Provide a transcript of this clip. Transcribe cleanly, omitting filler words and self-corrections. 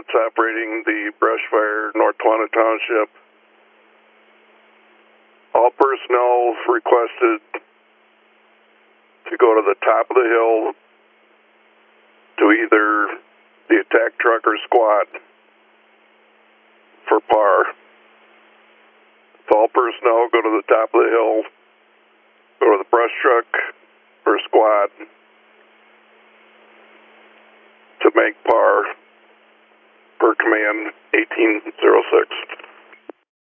that's operating the brush fire North Toronto Township. All personnel requested to go to the top of the hill to either the attack truck or squad for PAR. So all personnel go to the top of the hill, go to the brush truck or squad to make PAR per command 1806.